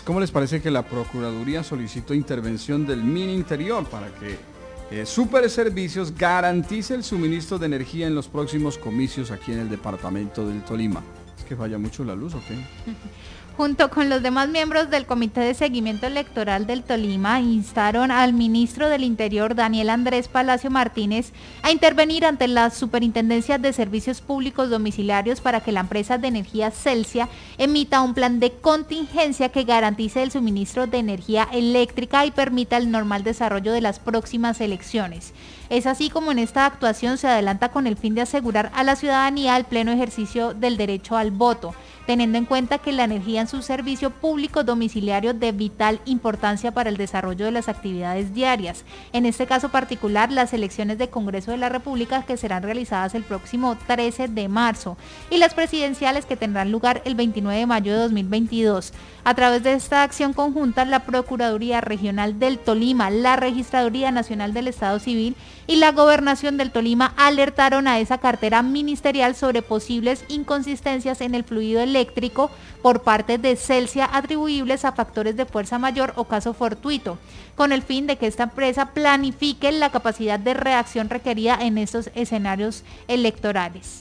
¿cómo les parece que la Procuraduría solicitó intervención del Mininterior para que Superservicios garantice el suministro de energía en los próximos comicios aquí en el departamento del Tolima? ¿Es que falla mucho la luz o qué? Junto con los demás miembros del Comité de Seguimiento Electoral del Tolima, instaron al ministro del Interior, Daniel Andrés Palacio Martínez, a intervenir ante las superintendencias de servicios públicos domiciliarios para que la empresa de energía Celsia emita un plan de contingencia que garantice el suministro de energía eléctrica y permita el normal desarrollo de las próximas elecciones. Es así como en esta actuación se adelanta con el fin de asegurar a la ciudadanía el pleno ejercicio del derecho al voto, teniendo en cuenta que la energía en su servicio público domiciliario de vital importancia para el desarrollo de las actividades diarias. En este caso particular, las elecciones de Congreso de la República que serán realizadas el próximo 13 de marzo y las presidenciales que tendrán lugar el 29 de mayo de 2022. A través de esta acción conjunta, la Procuraduría Regional del Tolima, la Registraduría Nacional del Estado Civil y la Gobernación del Tolima alertaron a esa cartera ministerial sobre posibles inconsistencias en el fluido eléctrico por parte de Celsia atribuibles a factores de fuerza mayor o caso fortuito, con el fin de que esta empresa planifique la capacidad de reacción requerida en estos escenarios electorales.